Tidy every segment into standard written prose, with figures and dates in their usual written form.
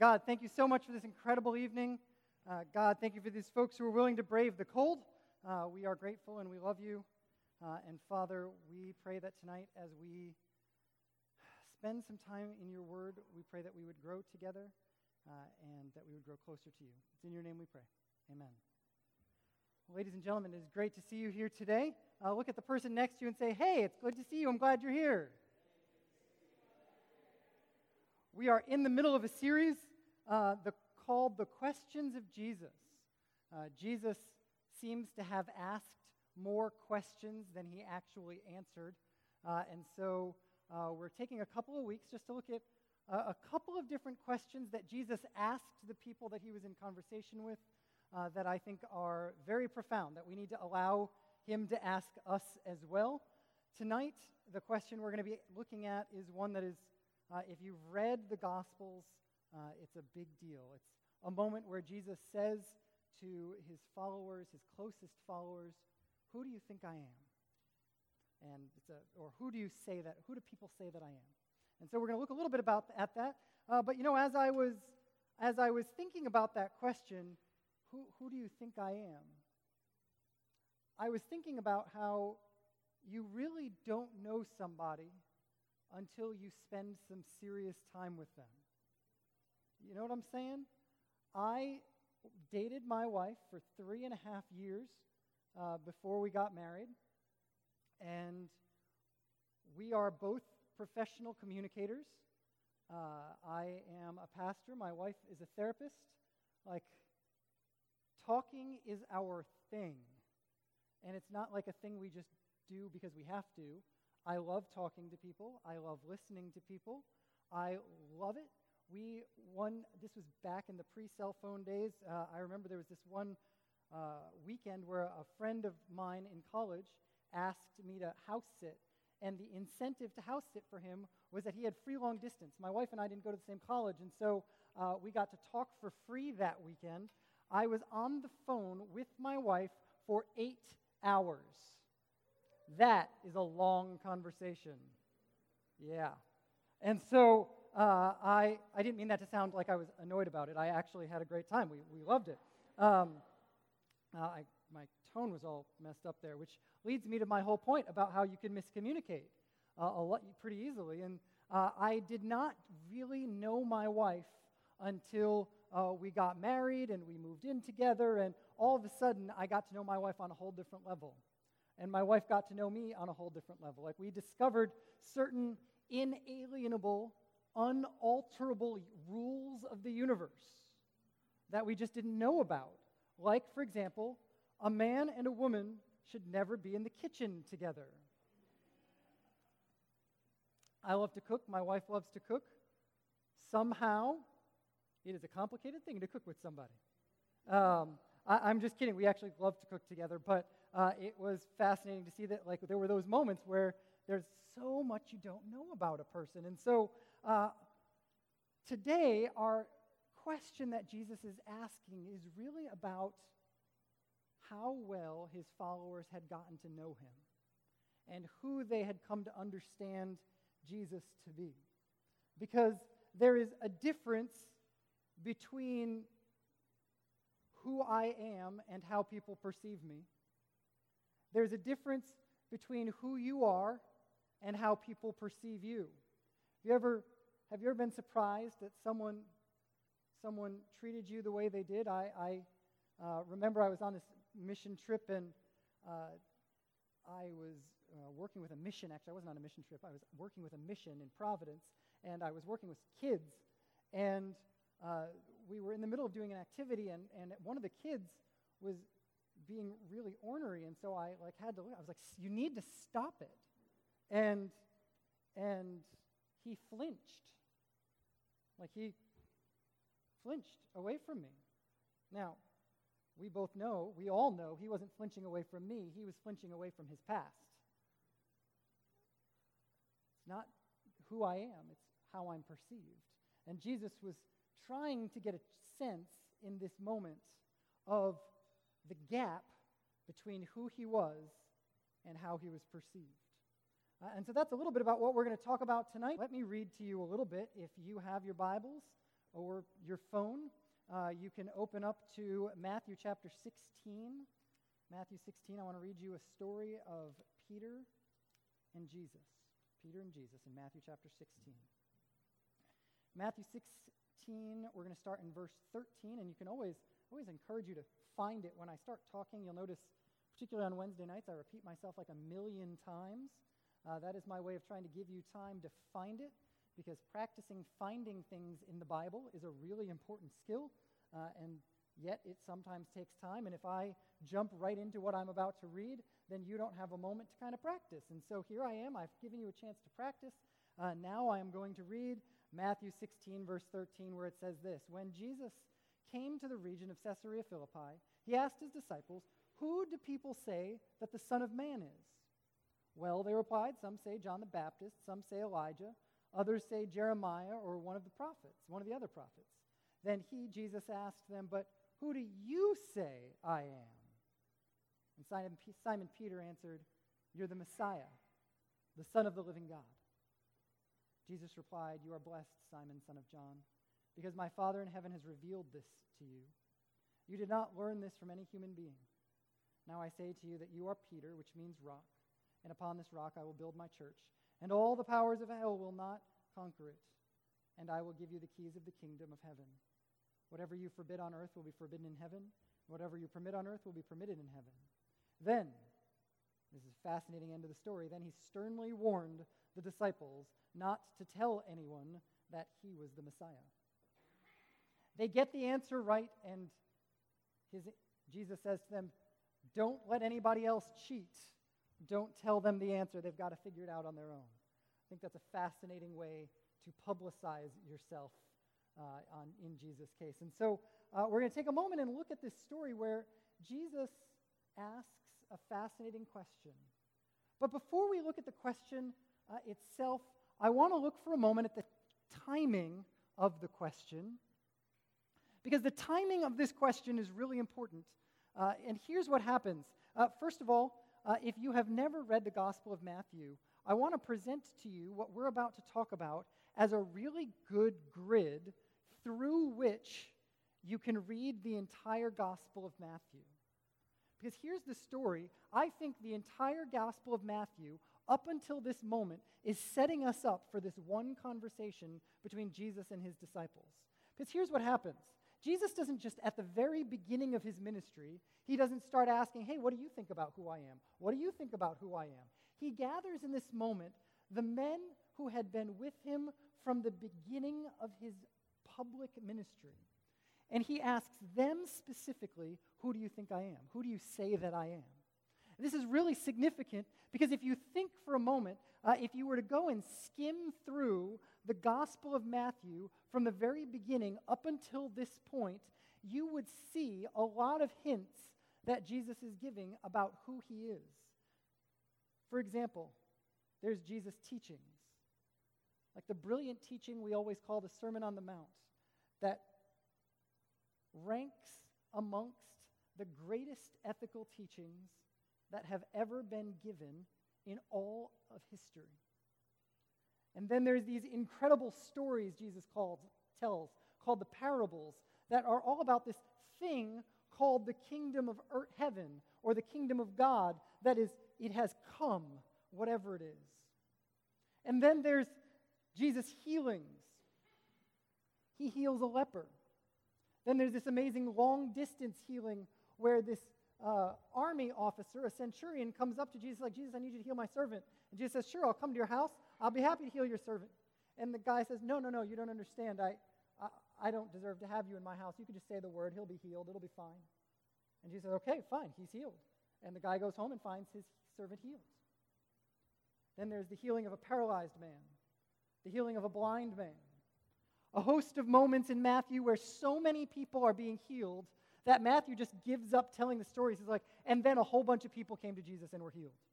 God, thank you so much for this incredible evening. God, thank you for these folks who are willing to brave the cold. We are grateful and we love you. And Father, we pray that tonight as we spend some time in your word, we pray that we would grow together and that we would grow closer to you. It's in your name we pray. Amen. Well, ladies and gentlemen, it is great to see you here today. Look at the person next to you and say, hey, it's good to see you. I'm glad you're here. We are in the middle of a series called The Questions of Jesus. Jesus seems to have asked more questions than he actually answered. And so we're taking a couple of weeks just to look at a couple of different questions that Jesus asked the people that he was in conversation with that I think are very profound, that we need to allow him to ask us as well. Tonight, the question we're going to be looking at is one that is, if you've read the Gospels, it's a big deal. It's a moment where Jesus says to his followers, his closest followers, who do you think I am? And who do people say that I am? And so we're going to look a little bit at that. But you know, as I was thinking about that question, who do you think I am? I was thinking about how you really don't know somebody until you spend some serious time with them. You know what I'm saying? I dated my wife for 3.5 years before we got married, and we are both professional communicators. I am a pastor. My wife is a therapist. Like, talking is our thing, and it's not like a thing we just do because we have to. I love talking to people. I love listening to people. I love it. This was back in the pre-cell phone days. I remember there was this one weekend where a friend of mine in college asked me to house sit, and the incentive to house sit for him was that he had free long distance. My wife and I didn't go to the same college, and so we got to talk for free that weekend. I was on the phone with my wife for 8 hours. That is a long conversation. Yeah. And so I didn't mean that to sound like I was annoyed about it. I actually had a great time. We loved it. My tone was all messed up there, which leads me to my whole point about how you can miscommunicate pretty easily. And I did not really know my wife until we got married and we moved in together, and all of a sudden I got to know my wife on a whole different level. And my wife got to know me on a whole different level. Like, we discovered certain inalienable, unalterable rules of the universe that we just didn't know about. Like, for example, a man and a woman should never be in the kitchen together. I love to cook. My wife loves to cook. Somehow, it is a complicated thing to cook with somebody. I'm just kidding. We actually love to cook together, but it was fascinating to see that, like, there were those moments where there's so much you don't know about a person. And so today, our question that Jesus is asking is really about how well his followers had gotten to know him and who they had come to understand Jesus to be. Because there is a difference between who I am and how people perceive me. There's a difference between who you are and how people perceive you. Have you ever been surprised that someone treated you the way they did? I remember I was on this mission trip, and I was working with a mission. Actually, I wasn't on a mission trip. I was working with a mission in Providence, and I was working with kids, and we were in the middle of doing an activity, and one of the kids was being really ornery, and so I had to look. I was like, "You need to stop it," and he flinched. Like, he flinched away from me. Now, we all know, he wasn't flinching away from me. He was flinching away from his past. It's not who I am, it's how I'm perceived. And Jesus was trying to get a sense in this moment of the gap between who he was and how he was perceived. And so that's a little bit about what we're going to talk about tonight. Let me read to you a little bit. If you have your Bibles, or your phone, you can open up to Matthew chapter 16. Matthew 16, I want to read you a story of Peter and Jesus. Peter and Jesus in Matthew chapter 16. Matthew 16, we're going to start in verse 13, and you can always encourage you to find it. When I start talking, you'll notice, particularly on Wednesday nights, I repeat myself like a million times. That is my way of trying to give you time to find it, because practicing finding things in the Bible is a really important skill, and yet it sometimes takes time. And if I jump right into what I'm about to read, then you don't have a moment to kind of practice. And so here I am. I've given you a chance to practice. Now I am going to read Matthew 16, verse 13, where it says this: When Jesus came to the region of Caesarea Philippi, he asked his disciples, "Who do people say that the Son of Man is?" "Well," they replied, "some say John the Baptist, some say Elijah, others say Jeremiah or one of the other prophets." Then Jesus asked them, "But who do you say I am?" And Simon Peter answered, "You're the Messiah, the Son of the living God." Jesus replied, "You are blessed, Simon, son of John, because my Father in heaven has revealed this to you. You did not learn this from any human being. Now I say to you that you are Peter, which means rock, and upon this rock I will build my church, and all the powers of hell will not conquer it. And I will give you the keys of the kingdom of heaven. Whatever you forbid on earth will be forbidden in heaven. Whatever you permit on earth will be permitted in heaven." Then, this is a fascinating end of the story, then he sternly warned the disciples not to tell anyone that he was the Messiah. They get the answer right, and Jesus says to them, don't let anybody else cheat. Don't tell them the answer. They've got to figure it out on their own. I think that's a fascinating way to publicize yourself in Jesus' case. And so we're going to take a moment and look at this story where Jesus asks a fascinating question. But before we look at the question itself, I want to look for a moment at the timing of the question, because the timing of this question is really important. And here's what happens. First of all, if you have never read the Gospel of Matthew, I want to present to you what we're about to talk about as a really good grid through which you can read the entire Gospel of Matthew. Because here's the story. I think the entire Gospel of Matthew, up until this moment, is setting us up for this one conversation between Jesus and his disciples. Because here's what happens. Jesus doesn't just, at the very beginning of his ministry, he doesn't start asking, hey, what do you think about who I am? What do you think about who I am? He gathers in this moment the men who had been with him from the beginning of his public ministry. And he asks them specifically, who do you think I am? Who do you say that I am? This is really significant because if you think for a moment, if you were to go and skim through the Gospel of Matthew from the very beginning up until this point, you would see a lot of hints that Jesus is giving about who he is. For example, there's Jesus' teachings, like the brilliant teaching we always call the Sermon on the Mount, that ranks amongst the greatest ethical teachings that have ever been given in all of history. And then there's these incredible stories Jesus tells, called the parables, that are all about this thing called the kingdom of heaven, or the kingdom of God, that is, it has come, whatever it is. And then there's Jesus' healings. He heals a leper. Then there's this amazing long-distance healing where this army officer, a centurion, comes up to Jesus like, Jesus, I need you to heal my servant. And Jesus says, sure, I'll come to your house. I'll be happy to heal your servant. And the guy says, no, you don't understand. I don't deserve to have you in my house. You can just say the word. He'll be healed. It'll be fine. And Jesus says, okay, fine. He's healed. And the guy goes home and finds his servant healed. Then there's the healing of a paralyzed man, the healing of a blind man, a host of moments in Matthew where so many people are being healed that Matthew just gives up telling the stories. He's like, and then a whole bunch of people came to Jesus and were healed.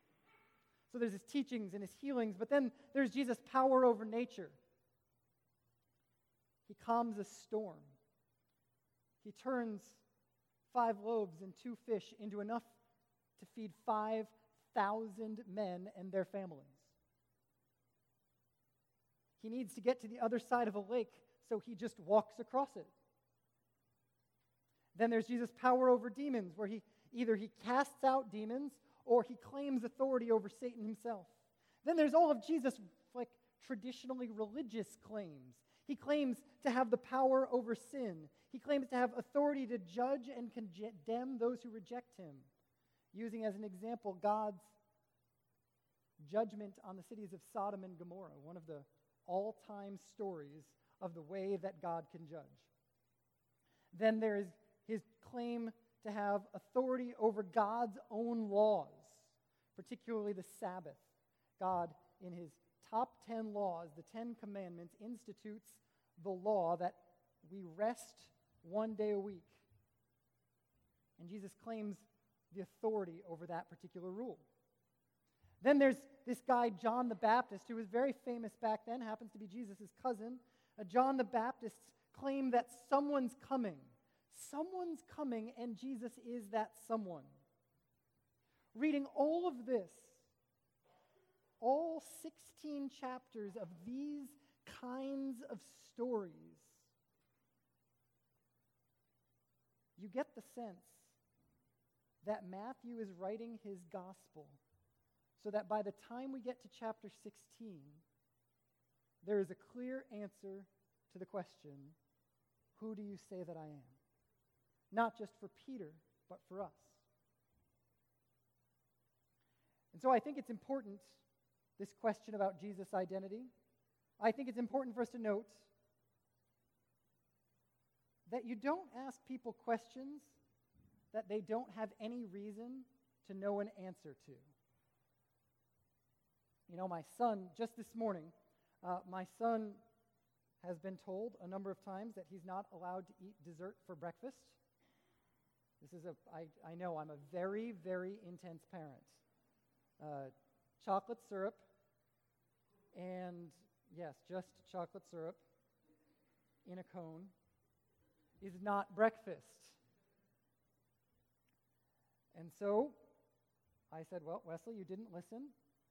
So there's his teachings and his healings, but then there's Jesus' power over nature. He calms a storm. He turns 5 loaves and 2 fish into enough to feed 5,000 men and their families. He needs to get to the other side of a lake so he just walks across it. Then there's Jesus' power over demons, where either he casts out demons or he claims authority over Satan himself. Then there's all of Jesus' traditionally religious claims. He claims to have the power over sin. He claims to have authority to judge and condemn those who reject him, using as an example God's judgment on the cities of Sodom and Gomorrah, one of the all-time stories of the way that God can judge. Then there is his claim to have authority over God's own laws, particularly the Sabbath. God, in his top 10 laws, the 10 commandments, institutes the law that we rest one day a week. And Jesus claims the authority over that particular rule. Then there's this guy, John the Baptist, who was very famous back then, happens to be Jesus' cousin. John the Baptist's claim that someone's coming. Someone's coming, and Jesus is that someone. Reading all of this, all 16 chapters of these kinds of stories, you get the sense that Matthew is writing his gospel so that by the time we get to chapter 16, there is a clear answer to the question, who do you say that I am? Not just for Peter, but for us. And so I think it's important, this question about Jesus' identity, I think it's important for us to note that you don't ask people questions that they don't have any reason to know an answer to. You know, my son, just this morning, my son has been told a number of times that he's not allowed to eat dessert for breakfast. I know I'm a very, very intense parent. Chocolate syrup, and yes, just chocolate syrup in a cone is not breakfast. And so I said, well, Wesley, you didn't listen.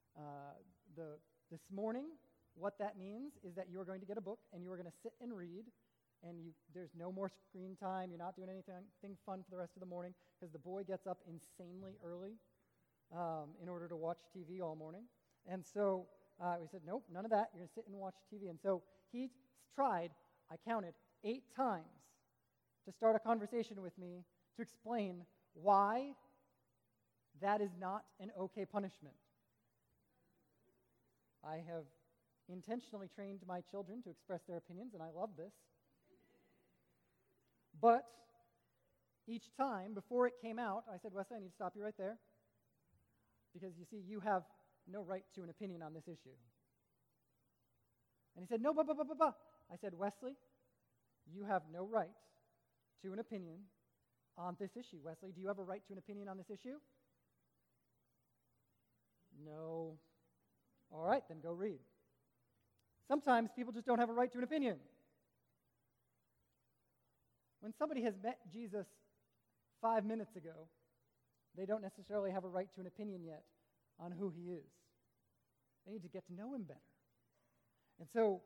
This morning, what that means is that you are going to get a book and you are going to sit and read, and there's no more screen time. You're not doing anything fun for the rest of the morning because the boy gets up insanely early in order to watch TV all morning. And so we said, nope, none of that. You're going to sit and watch TV. And so he tried, I counted, 8 times to start a conversation with me to explain why that is not an okay punishment. I have intentionally trained my children to express their opinions, and I love this. But each time, before it came out, I said, Wesley, I need to stop you right there. Because you see, you have no right to an opinion on this issue. And he said, no, but. I said, Wesley, you have no right to an opinion on this issue. Wesley, do you have a right to an opinion on this issue? No. All right, then go read. Sometimes people just don't have a right to an opinion. When somebody has met Jesus 5 minutes ago, they don't necessarily have a right to an opinion yet on who he is. They need to get to know him better. And so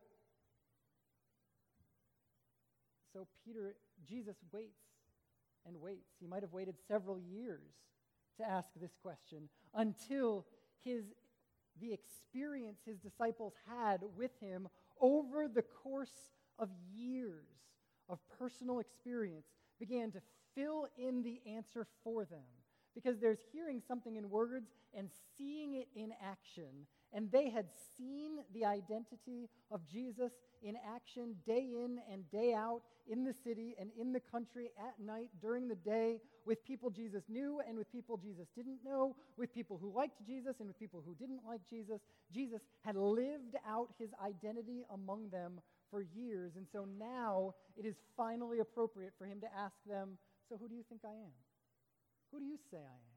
Jesus waits and waits. He might have waited several years to ask this question until the experience his disciples had with him over the course of years of personal experience began to fill in the answer for them. Because there's hearing something in words and seeing it in action. And they had seen the identity of Jesus in action day in and day out in the city and in the country at night during the day with people Jesus knew and with people Jesus didn't know, with people who liked Jesus and with people who didn't like Jesus. Jesus had lived out his identity among them for years. And so now it is finally appropriate for him to ask them, so who do you think I am? Who do you say I am?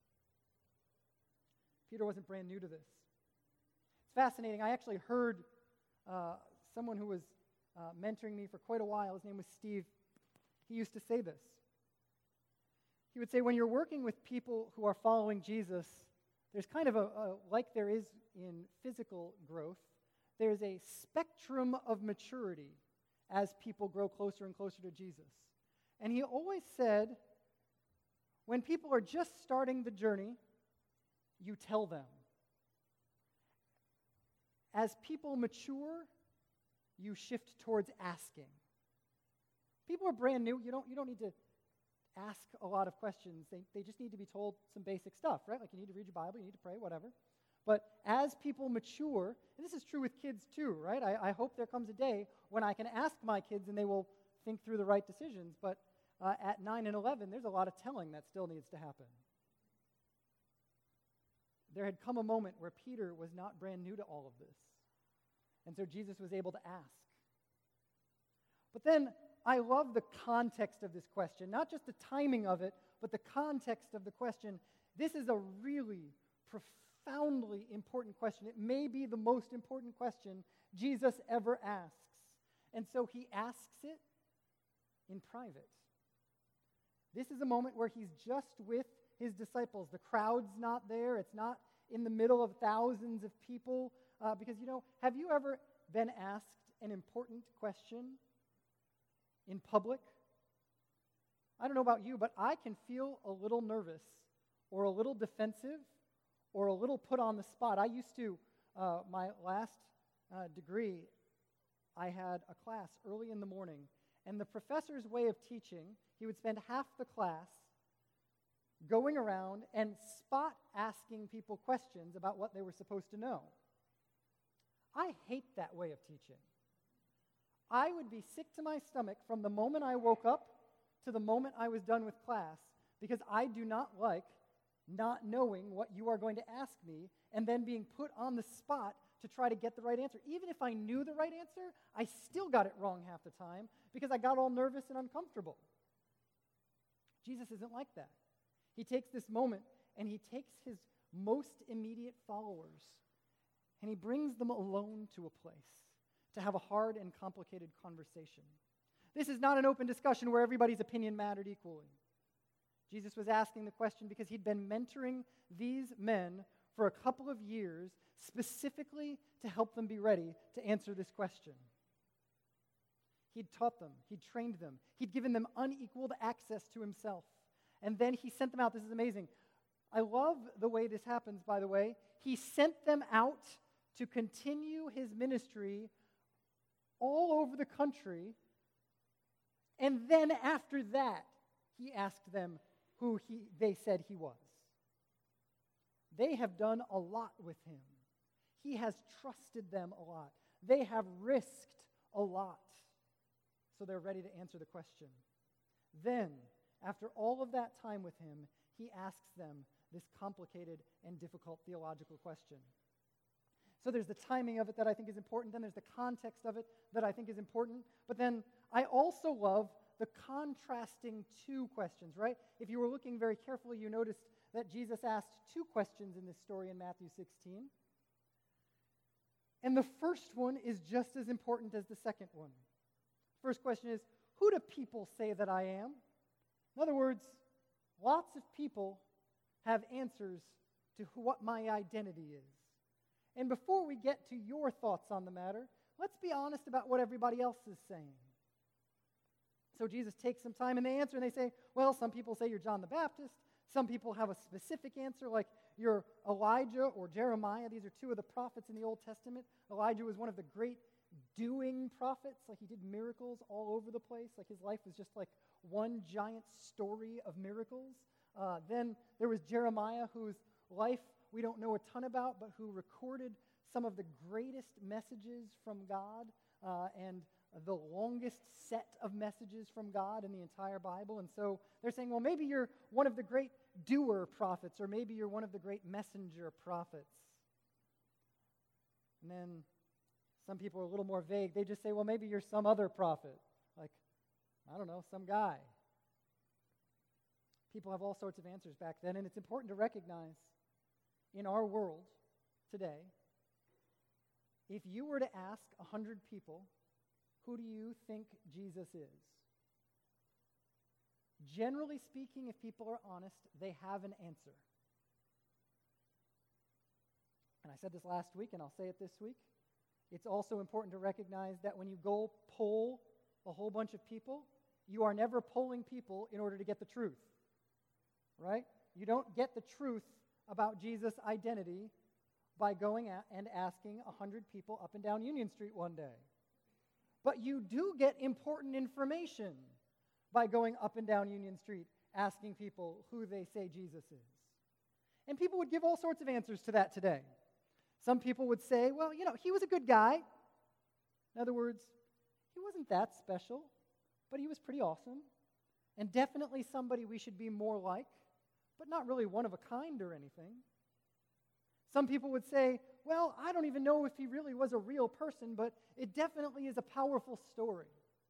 Peter wasn't brand new to this. It's fascinating. I actually heard someone who was mentoring me for quite a while. His name was Steve. He used to say this. He would say, when you're working with people who are following Jesus, there's kind of like there is in physical growth, there's a spectrum of maturity as people grow closer and closer to Jesus. And he always said, when people are just starting the journey, you tell them. As people mature, you shift towards asking. People are brand new. You don't need to ask a lot of questions. They just need to be told some basic stuff, right? Like you need to read your Bible, you need to pray, whatever. But as people mature, and this is true with kids too, right? I hope there comes a day when I can ask my kids and they will think through the right decisions. But at 9 and 11, there's a lot of telling that still needs to happen. There had come a moment where Peter was not brand new to all of this. And so Jesus was able to ask. But then I love the context of this question, not just the timing of it, but the context of the question. This is a really profoundly important question. It may be the most important question Jesus ever asks. And so he asks it in private. This is a moment where he's just with his disciples. The crowd's not there. It's not in the middle of thousands of people. Because, have you ever been asked an important question in public? I don't know about you, but I can feel a little nervous or a little defensive or a little put on the spot. I used to, my last degree, I had a class early in the morning, and the professor's way of teaching, he would spend half the class going around and spot asking people questions about what they were supposed to know. I hate that way of teaching. I would be sick to my stomach from the moment I woke up to the moment I was done with class because I do not like not knowing what you are going to ask me and then being put on the spot to try to get the right answer. Even if I knew the right answer, I still got it wrong half the time because I got all nervous and uncomfortable. Jesus isn't like that. He takes this moment and he takes his most immediate followers and he brings them alone to a place to have a hard and complicated conversation. This is not an open discussion where everybody's opinion mattered equally. Jesus was asking the question because he'd been mentoring these men for a couple of years specifically to help them be ready to answer this question. He'd taught them, he'd trained them, he'd given them unequaled access to himself, and then he sent them out. This is amazing. I love the way this happens, by the way. He sent them out to continue his ministry all over the country, and then after that, he asked them who they said he was. They have done a lot with him. He has trusted them a lot. They have risked a lot. So they're ready to answer the question. Then, after all of that time with him, he asks them this complicated and difficult theological question. So there's the timing of it that I think is important. Then there's the context of it that I think is important. But then I also love the contrasting two questions, right? If you were looking very carefully, you noticed that Jesus asked two questions in this story in Matthew 16. And the first one is just as important as the second one. First question is, who do people say that I am? In other words, lots of people have answers to what my identity is. And before we get to your thoughts on the matter, let's be honest about what everybody else is saying. So Jesus takes some time and they answer and they say, well, some people say you're John the Baptist. Some people have a specific answer like you're Elijah or Jeremiah. These are two of the prophets in the Old Testament. Elijah was one of the great doing prophets. Like he did miracles all over the place. Like his life was just like one giant story of miracles. Then there was Jeremiah, whose life we don't know a ton about, but who recorded some of the greatest messages from God and the longest set of messages from God in the entire Bible. And so they're saying, well, maybe you're one of the great doer prophets, or maybe you're one of the great messenger prophets. And then some people are a little more vague. They just say, well, maybe you're some other prophet, like, I don't know, some guy. People have all sorts of answers back then, and it's important to recognize in our world today, if you were to ask 100 people, who do you think Jesus is? Generally speaking, if people are honest, they have an answer. And I said this last week, and I'll say it this week. It's also important to recognize that when you go poll a whole bunch of people, you are never polling people in order to get the truth, right? You don't get the truth about Jesus' identity by going out and asking 100 people up and down Union Street one day. But you do get important information by going up and down Union Street asking people who they say Jesus is. And people would give all sorts of answers to that today. Some people would say, well, he was a good guy. In other words, he wasn't that special, but he was pretty awesome, and definitely somebody we should be more like, but not really one of a kind or anything. Some people would say, well, I don't even know if he really was a real person, but it definitely is a powerful story.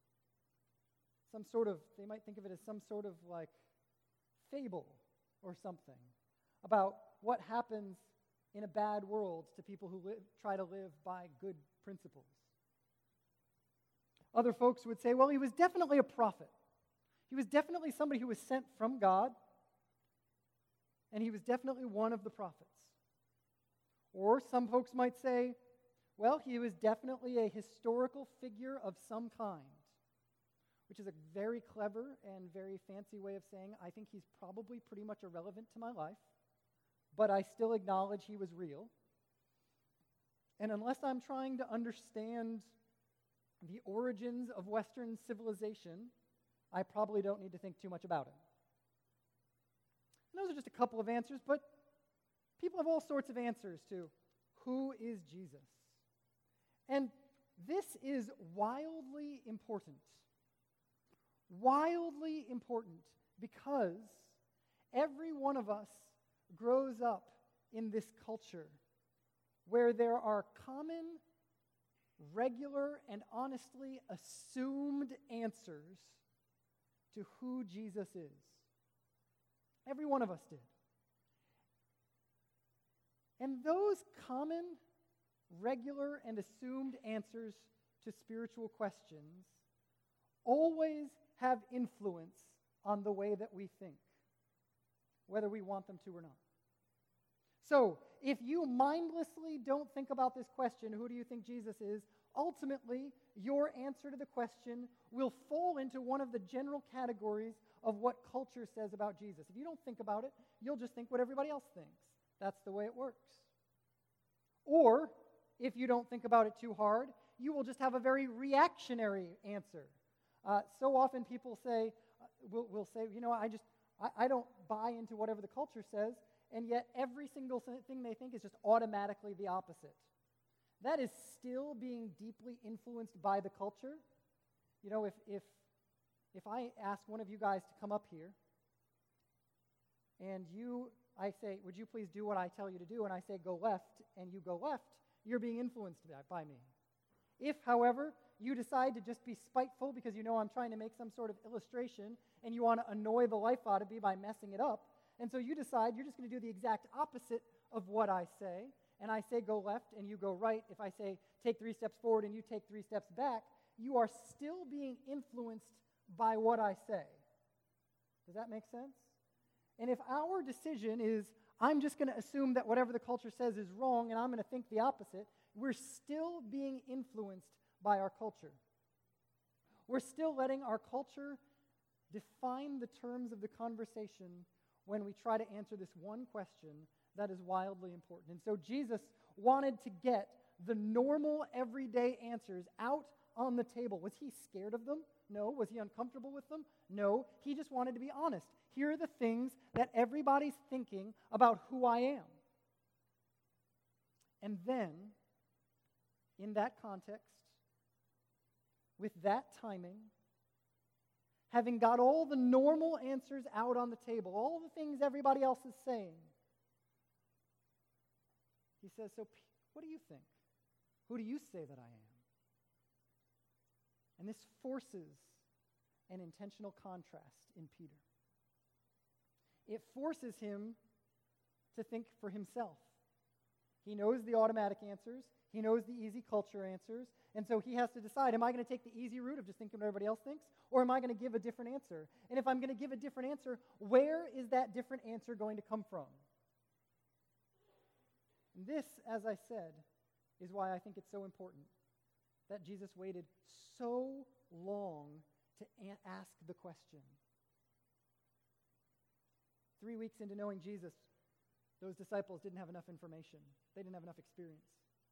They might think of it as some sort of like fable or something about what happens in a bad world to people who try to live by good principles. Other folks would say, well, he was definitely a prophet. He was definitely somebody who was sent from God, and he was definitely one of the prophets. Or some folks might say, well, he was definitely a historical figure of some kind, which is a very clever and very fancy way of saying, I think he's probably pretty much irrelevant to my life, but I still acknowledge he was real. And unless I'm trying to understand the origins of Western civilization, I probably don't need to think too much about it. And those are just a couple of answers, but people have all sorts of answers to who is Jesus. And this is wildly important. Wildly important because every one of us grows up in this culture where there are common, regular, and honestly assumed answers to who Jesus is. Every one of us did. And those common, regular, and assumed answers to spiritual questions always have influence on the way that we think, whether we want them to or not. So, if you mindlessly don't think about this question, who do you think Jesus is, ultimately, your answer to the question will fall into one of the general categories of what culture says about Jesus. If you don't think about it, you'll just think what everybody else thinks. That's the way it works. Or, if you don't think about it too hard, you will just have a very reactionary answer. So often people say, will say, I don't buy into whatever the culture says, and yet every single thing they think is just automatically the opposite. That is still being deeply influenced by the culture. If I ask one of you guys to come up here, and I say, would you please do what I tell you to do, and I say go left, and you go left, you're being influenced by me. If, however, you decide to just be spiteful because you know I'm trying to make some sort of illustration, and you want to annoy the life out of me by messing it up, and so you decide you're just going to do the exact opposite of what I say, and I say go left and you go right, if I say take 3 steps forward and you take 3 steps back, you are still being influenced by what I say. Does that make sense? And if our decision is, I'm just going to assume that whatever the culture says is wrong and I'm going to think the opposite, we're still being influenced by our culture. We're still letting our culture define the terms of the conversation when we try to answer this one question that is wildly important. And so Jesus wanted to get the normal, everyday answers out on the table. Was he scared of them? No. Was he uncomfortable with them? No. He just wanted to be honest. Here are the things that everybody's thinking about who I am. And then, in that context, with that timing, having got all the normal answers out on the table, all the things everybody else is saying, he says, so what do you think? Who do you say that I am? And this forces an intentional contrast in Peter. It forces him to think for himself. He knows the automatic answers. He knows the easy culture answers. And so he has to decide, am I going to take the easy route of just thinking what everybody else thinks? Or am I going to give a different answer? And if I'm going to give a different answer, where is that different answer going to come from? And this, as I said, is why I think it's so important that Jesus waited so long to ask the question. 3 weeks into knowing Jesus, those disciples didn't have enough information. They didn't have enough experience.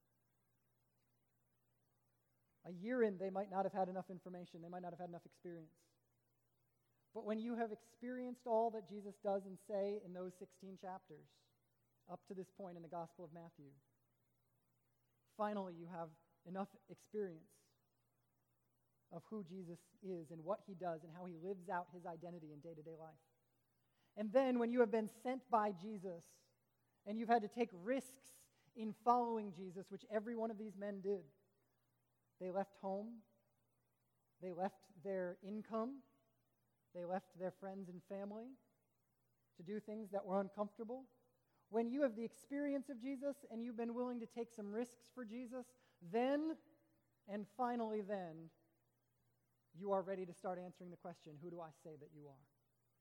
A year in, they might not have had enough information. They might not have had enough experience. But when you have experienced all that Jesus does and say in those 16 chapters, up to this point in the Gospel of Matthew, finally you have enough experience of who Jesus is and what he does and how he lives out his identity in day-to-day life. And then when you have been sent by Jesus and you've had to take risks in following Jesus, which every one of these men did, they left home, they left their income, they left their friends and family to do things that were uncomfortable. When you have the experience of Jesus and you've been willing to take some risks for Jesus, then, and finally then, you are ready to start answering the question, who do I say that you are?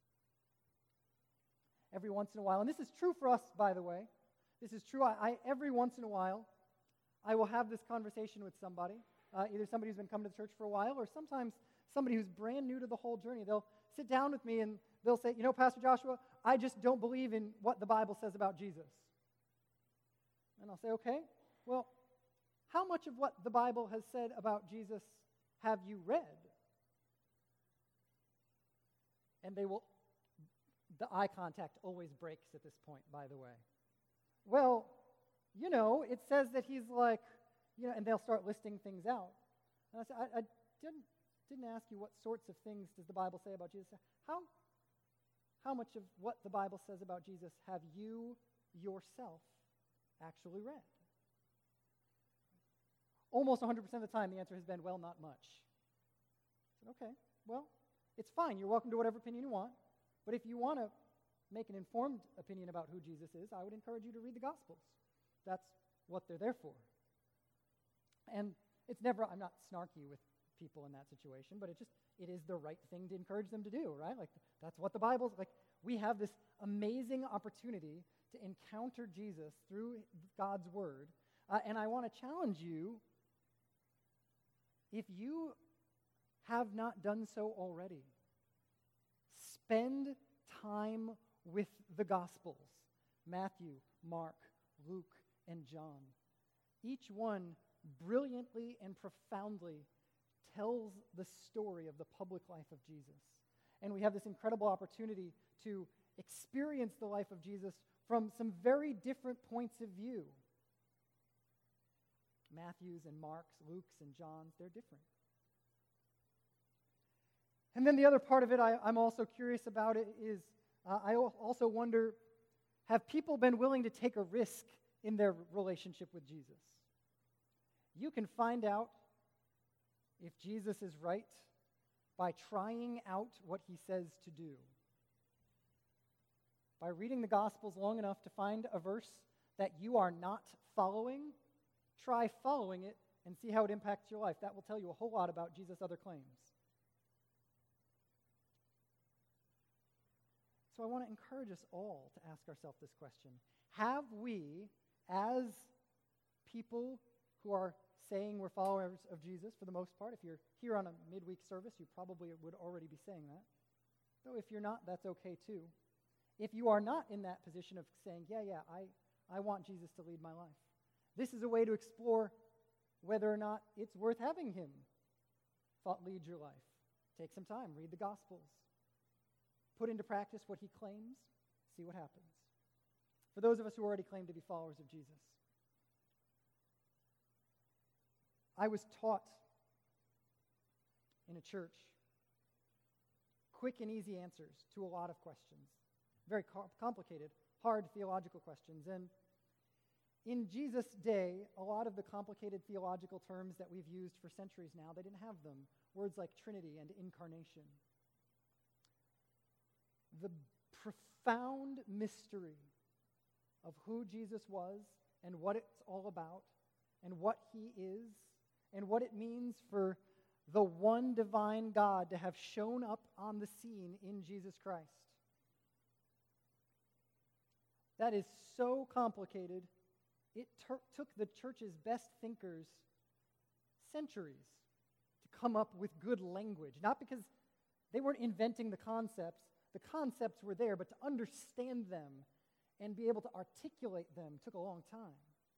Every once in a while, and this is true for us, by the way, this is true, every once in a while, I will have this conversation with somebody, either somebody who's been coming to church for a while or sometimes somebody who's brand new to the whole journey. They'll sit down with me and they'll say, you know, Pastor Joshua, I just don't believe in what the Bible says about Jesus. And I'll say, okay, well, how much of what the Bible has said about Jesus have you read? And the eye contact always breaks at this point, by the way. Well, you know, it says that he's like, you know, and they'll start listing things out. And I said, I didn't ask you what sorts of things does the Bible say about Jesus. How much of what the Bible says about Jesus have you yourself actually read? Almost 100% of the time, the answer has been, well, not much. I said, okay, well, it's fine. You're welcome to whatever opinion you want. But if you want to make an informed opinion about who Jesus is, I would encourage you to read the Gospels. That's what they're there for. And it's never, I'm not snarky with people in that situation, but it is the right thing to encourage them to do, right? Like, that's what the Bible's, like, we have this amazing opportunity to encounter Jesus through God's Word. And I want to challenge you, if you have not done so already, spend time with the Gospels, Matthew, Mark, Luke, and John. Each one brilliantly and profoundly tells the story of the public life of Jesus. And we have this incredible opportunity to experience the life of Jesus from some very different points of view. Matthew's and Mark's, Luke's and John's, they're different. And then the other part of it I'm also curious about it is, I also wonder, have people been willing to take a risk in their relationship with Jesus? You can find out if Jesus is right by trying out what he says to do. By reading the Gospels long enough to find a verse that you are not following, try following it and see how it impacts your life. That will tell you a whole lot about Jesus' other claims. So I want to encourage us all to ask ourselves this question. Have we, as people who are saying we're followers of Jesus for the most part, if you're here on a midweek service, you probably would already be saying that. Though if you're not, that's okay too. If you are not in that position of saying, I want Jesus to lead my life, this is a way to explore whether or not it's worth having him lead your life. Take some time, read the Gospels. Put into practice what he claims, see what happens. For those of us who already claim to be followers of Jesus, I was taught in a church quick and easy answers to a lot of questions, very complicated, hard theological questions. And in Jesus' day, a lot of the complicated theological terms that we've used for centuries now, they didn't have them. Words like Trinity and incarnation. The profound mystery of who Jesus was and what it's all about and what he is and what it means for the one divine God to have shown up on the scene in Jesus Christ. That is so complicated, it took the church's best thinkers centuries to come up with good language, not because they weren't inventing the concepts. The concepts were there, but to understand them and be able to articulate them took a long time.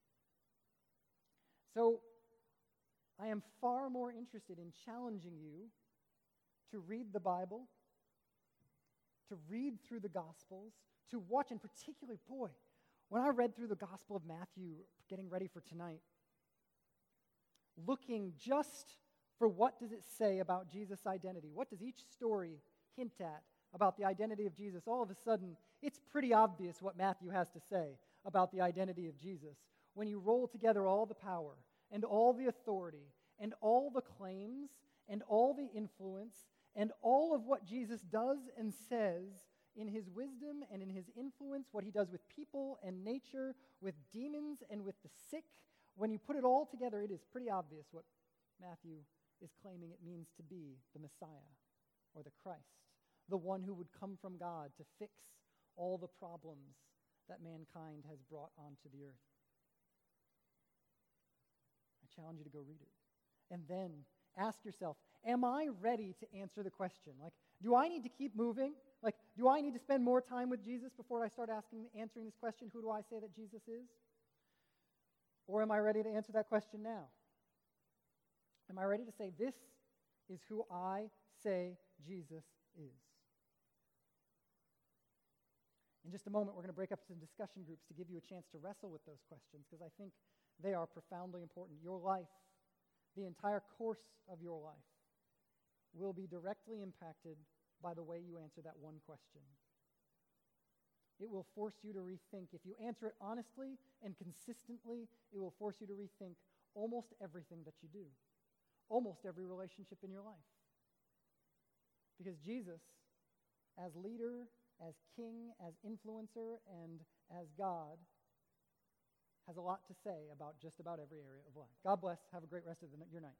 So I am far more interested in challenging you to read the Bible, to read through the Gospels, to watch, and particularly, boy, when I read through the Gospel of Matthew, getting ready for tonight, looking just for what does it say about Jesus' identity? What does each story hint at about the identity of Jesus? All of a sudden, it's pretty obvious what Matthew has to say about the identity of Jesus. When you roll together all the power and all the authority and all the claims and all the influence and all of what Jesus does and says in his wisdom and in his influence, what he does with people and nature, with demons and with the sick, when you put it all together, it is pretty obvious what Matthew is claiming it means to be the Messiah or the Christ, the one who would come from God to fix all the problems that mankind has brought onto the earth. I challenge you to go read it. And then ask yourself, am I ready to answer the question? Like, do I need to keep moving? Like, do I need to spend more time with Jesus before I start answering this question, who do I say that Jesus is? Or am I ready to answer that question now? Am I ready to say, this is who I say Jesus is? In just a moment, we're going to break up some discussion groups to give you a chance to wrestle with those questions, because I think they are profoundly important. Your life, the entire course of your life, will be directly impacted by the way you answer that one question. It will force you to rethink. If you answer it honestly and consistently, it will force you to rethink almost everything that you do, almost every relationship in your life. Because Jesus, as leader, as king, as influencer, and as God, has a lot to say about just about every area of life. God bless. Have a great rest of your night.